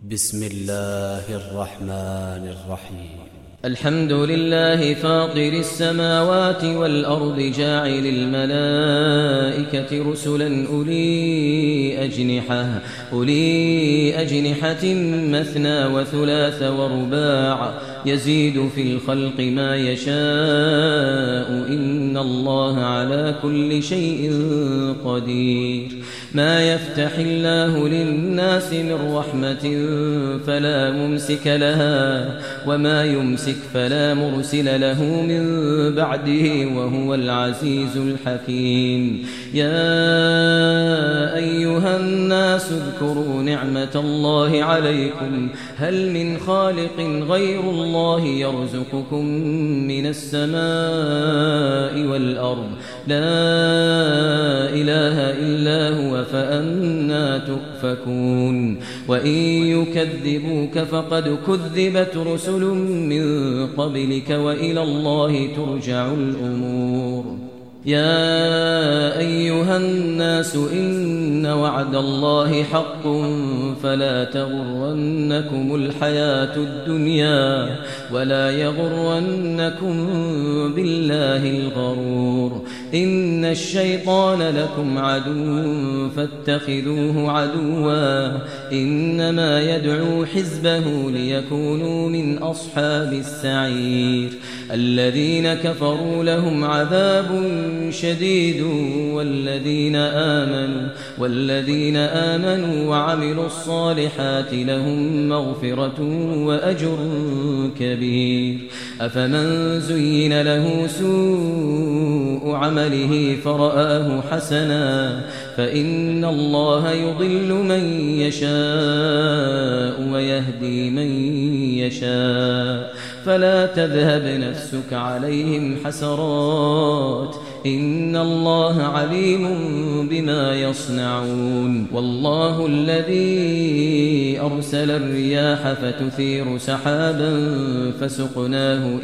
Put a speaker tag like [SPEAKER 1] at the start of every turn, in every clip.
[SPEAKER 1] بسم الله الرحمن الرحيم.
[SPEAKER 2] الحمد لله فاطر السماوات والأرض جاعل الملائكة رسلا أولي أجنحة مثنى وثلاث ورباع يزيد في الخلق ما يشاء إن الله على كل شيء قدير. ما يفتح الله للناس من رحمة فلا ممسك لها وما يمسك فلا مرسل له من بعده وهو العزيز الحكيم. يا أيها الناس اذكروا نعمة الله عليكم هل من خالق غير الله يرزقكم من السماء والأرض لا إله إلا هو فأنى تؤفكون. وإن يكذبوك فقد كذبت رسل من قبلك وإلى الله ترجع الأمور. يا أيها الناس إن وعد الله حق فلا تغرنكم الحياة الدنيا ولا يغرنكم بالله الغرور. إن الشيطان لكم عدو فاتخذوه عدوا إنما يدعو حزبه ليكونوا من أصحاب السعير. الذين كفروا لهم عذاب شديد والذين آمنوا وعملوا الصالحات لهم مغفرة وأجر كبير. أفمن زين له سوء عمله فرآه حسنا فإن الله يضل من يشاء ويهدي من يشاء فلا تذهب نفسك عليهم حسرات إن الله عليم بما يصنعون. والله الذي أرسل الرياح فتثير سحابا فسقناه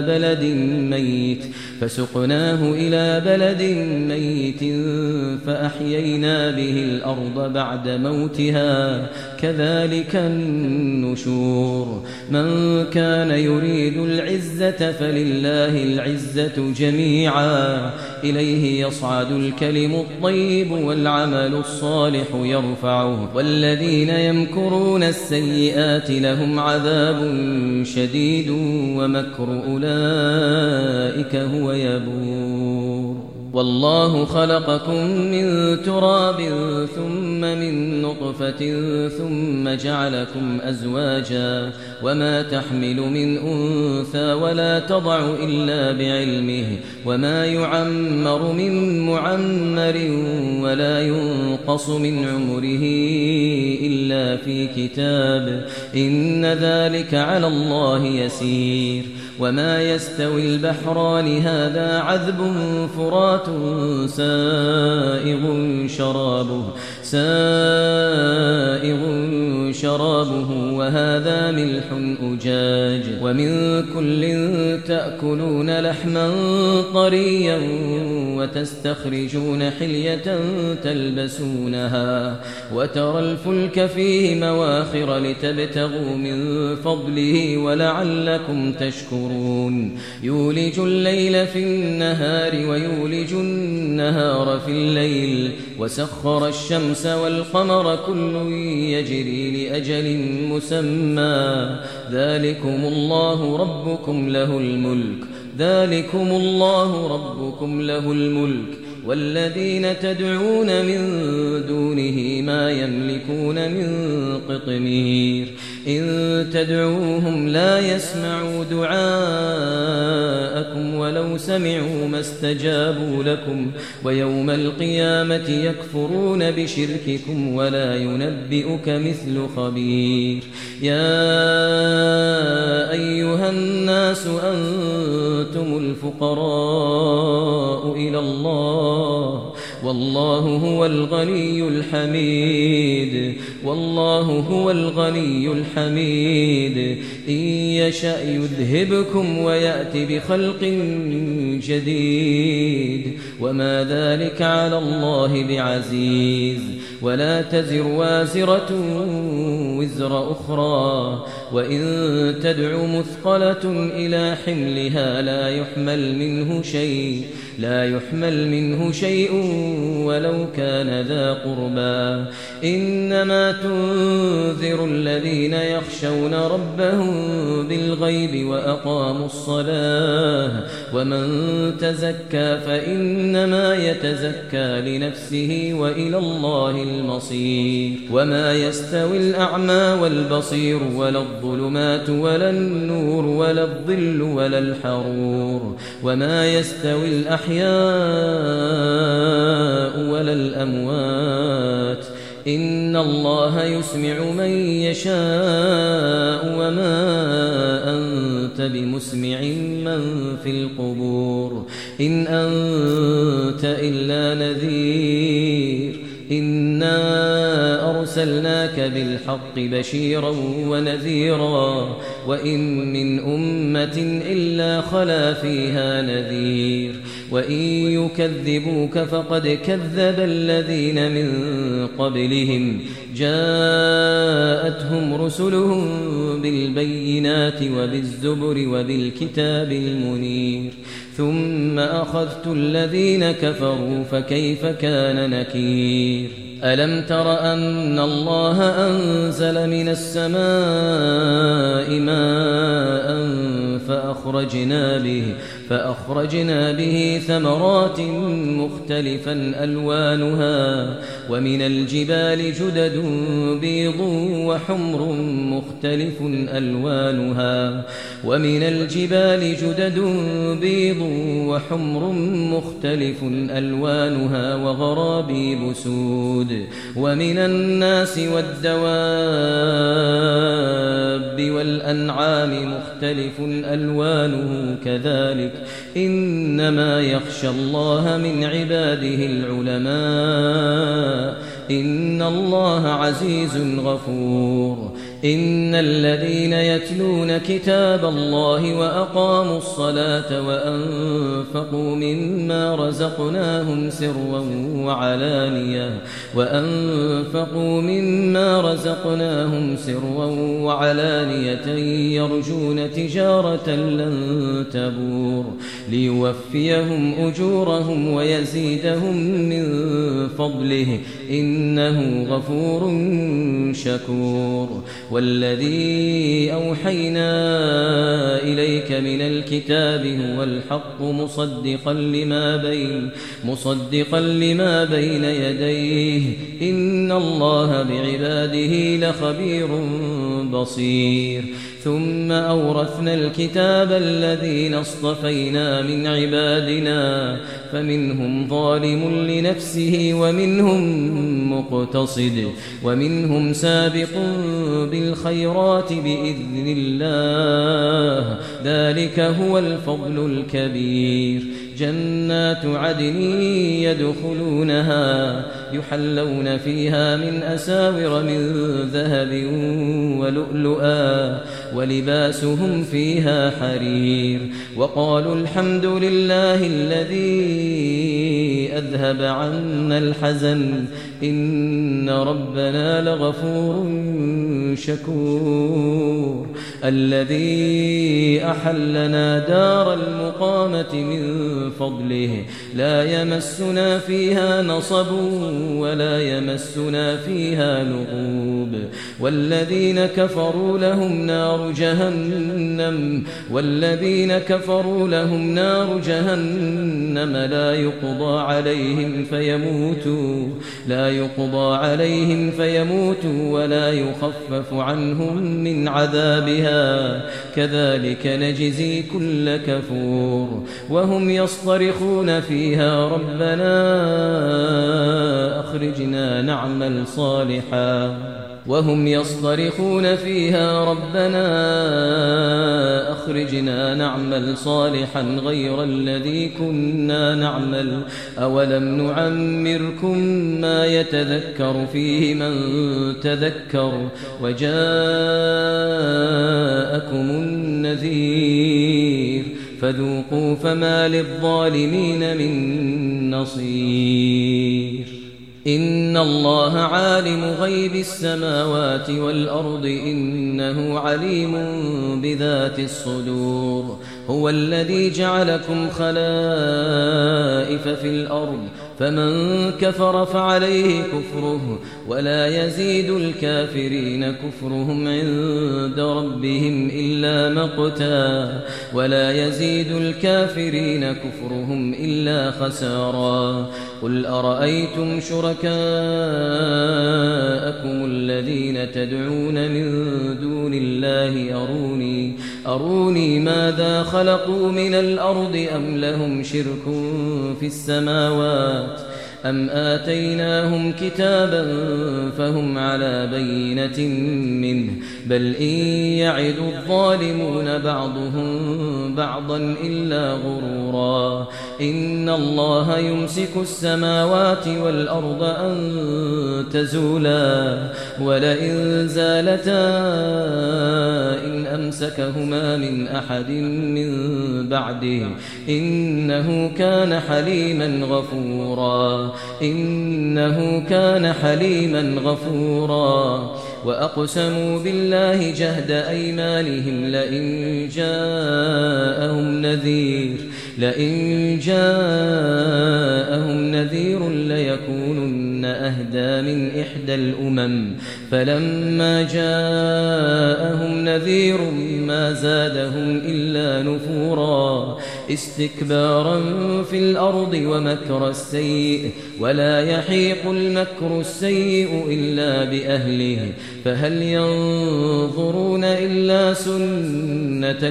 [SPEAKER 2] إلى بلد ميت فأحيينا به الأرض بعد موتها كذلك النشور. من كان يريد العزة فلله العزة جميعا إليه يصعد الكلم الطيب والعمل الصالح يرفعه والذين يمكرون السيئات لهم عذاب شديد ومكر أولئك هو يبور. والله خلقكم من تراب ثم من نطفة ثم جعلكم أزواجا وما تحمل من أنثى ولا تضع إلا بعلمه وما يعمر من معمر ولا ينقص من عمره إلا في كتاب إن ذلك على الله يسير. وما يستوي البحران هذا عذب فرات سائغ شرابه وهذا ملح أجاج ومن كل تأكلون لحما طريا وتستخرجون حلية تلبسونها وترى الفلك فيه مواخر لتبتغوا من فضله ولعلكم تشكرون. يولج الليل في النهار ويولج النهار في الليل وسخر الشمس والقمر كل يجري لأجل مسمى ذلكم الله ربكم له الملك والذين تدعون من دونه ما يملكون من قطمير. إن تدعوهم لا يسمعوا دعاءكم ولو سمعوا ما استجابوا لكم ويوم القيامة يكفرون بشرككم ولا ينبئك مثل خبير. يا أيها الناس أنتم الفقراء إلى الله والله هو الغني الحميد والله هو الغني الحميد إن يشأ يذهبكم ويأتي بخلق جديد وما ذلك على الله بعزيز ولا تزر وازرة وزر أخرى وإن تدع مثقلة إلى حملها لا يحمل منه شيء ولو كان ذا قربى إنما تنذر الذين يخشون ربهم بالغيب وأقاموا الصلاة ومن تزكى فإنما يتزكى لنفسه وإلى الله المصير وما يستوي الأعمى والبصير ولا الظلمات ولا النور ولا الظل ولا الحرور وما يستوي الأحياء ولا الأموات إن الله يسمع من يشاء وما أنت بمسمع من في القبور إن أنت إلا نذير إنا أرسلناك بالحق بشيرا ونذيرا وإن من أمة إلا خلا فيها نذير وإن يكذبوك فقد كذب الذين من قبلهم جاءتهم رسلهم بالبينات وبالزبر وبالكتاب المنير ثم أخذت الذين كفروا فكيف كان نكير ألم تر أن الله أنزل من السماء ماء فأخرجنا به ثمرات مختلفا ألوانها ومن الجبال جدد بيض وحمر مختلف ألوانها وغرابيب سود ومن الناس والدواب والأنعام مختلف ألوانه كذلك إنما يخشى الله من عباده العلماء إن الله عزيز غفور إن الذين يتلون كتاب الله وأقاموا الصلاة وأنفقوا مما رزقناهم سرا وعلانية يرجون تجارة لن تبور ليوفيهم أجورهم ويزيدهم من فضله إنه غفور شكور والذي أوحينا إليك من الكتاب هو الحق مصدقا لما بين يديه إن الله بعباده لخبير بصير ثم أورثنا الكتاب الذين اصطفينا من عبادنا فمنهم ظالم لنفسه ومنهم مقتصد ومنهم سابق بالخيرات بإذن الله ذلك هو الفضل الكبير جنات عدن يدخلونها يحلون فيها من أساور من ذهب ولؤلؤا ولباسهم فيها حرير وقالوا الحمد لله الذي أذهب عنا الحزن إن ربنا لغفور شكور الذي أحلنا دار المقامة من فضله لا يمسنا فيها نصب ولا يمسنا فيها لغوب والذين كفروا لهم نار جهنم لا يقضى عليهم فيموتوا ولا يخفف عنهم من عذابها كذلك نجزي كل كفور وهم يصطرخون فيها ربنا أخرجنا نعمل صالحا وهم يصطرخون فيها ربنا أخرجنا نعمل صالحا غير الذي كنا نعمل أولم نعمركم ما يتذكر فيه من تذكر وجاءكم النذير فذوقوا فما للظالمين من نصير إن الله عالم غيب السماوات والأرض إنه عليم بذات الصدور هو الذي جعلكم خلائف في الأرض فمن كفر فعليه كفره ولا يزيد الكافرين كفرهم عند ربهم إلا مقتا ولا يزيد الكافرين كفرهم إلا خسارا قل أرأيتم شركاءكم الذين تدعون من دون الله أروني ماذا خلقوا من الأرض أم لهم شرك في السماوات أم آتيناهم كتابا فهم على بينة منه بل إن يعد الظالمون بعضهم بعضا إلا غرورا إن الله يمسك السماوات والأرض أن تزولا ولئن زالتا إن أمسكهما من أحد من بعده إنه كان حليما غفورا وأقسموا بالله جهد أيمانهم لئن جاءهم نذير ليكونن أهدى من إحدى الأمم فلما جاءهم نذير ما زادهم إلا نفورا استكبارا في الأرض ومكر السيء ولا يحيق المكر السيء إلا بأهله فهل ينظرون إلا سنة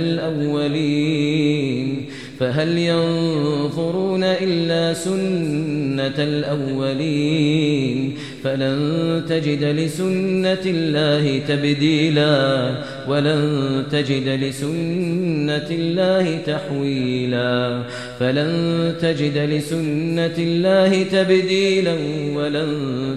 [SPEAKER 2] الأولين فلن تجد لسنة الله تبديلا ولن تجد لسنة الله تحويلا فلن تجد لسنة الله تبديلا ولن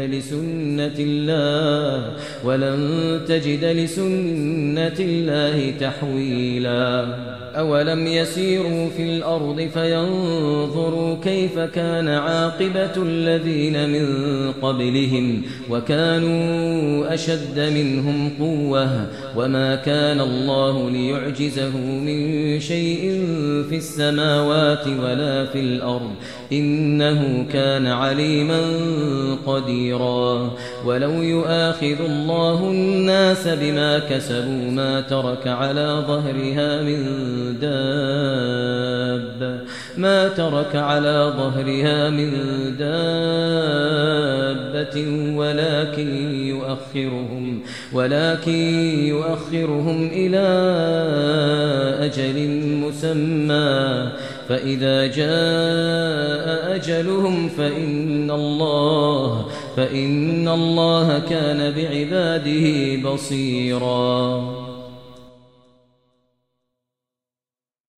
[SPEAKER 2] تجد لسنة الله تحويلا أولم يسيروا في الأرض فينظروا كيف كان عاقبة الذين من قبلهم وكانوا أشد منهم قوة وما كان الله ليعجزه من شيء في السماوات ولا في الأرض إنه كان عليما قديرا ولو يؤاخذ الله الناس بما كسبوا ما ترك على ظهرها من دابة ولكن يؤخرهم إلى أجل مسمى فإذا جاء أجلهم فإن الله كان بعباده بصيرا